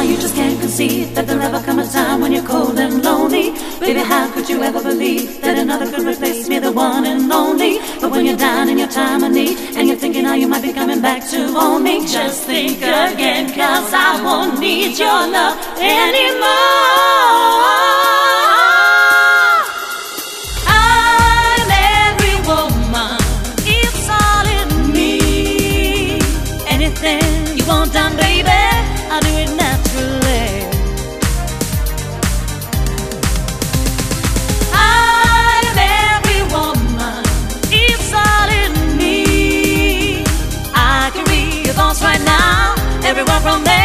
you just can't conceive that there'll ever come a time when you're cold and lonely? Baby, how could you ever believe that another could replace me, the one and only? But when you're down in your time of need and you're thinking how you might be coming back to own me, just think again, 'cause I won't need your love anymore. I'm every woman, it's all in me. Anything you want done, baby, I'll do it naturally. I'm every woman, it's all in me. I can read your thoughts right now, everywhere from there.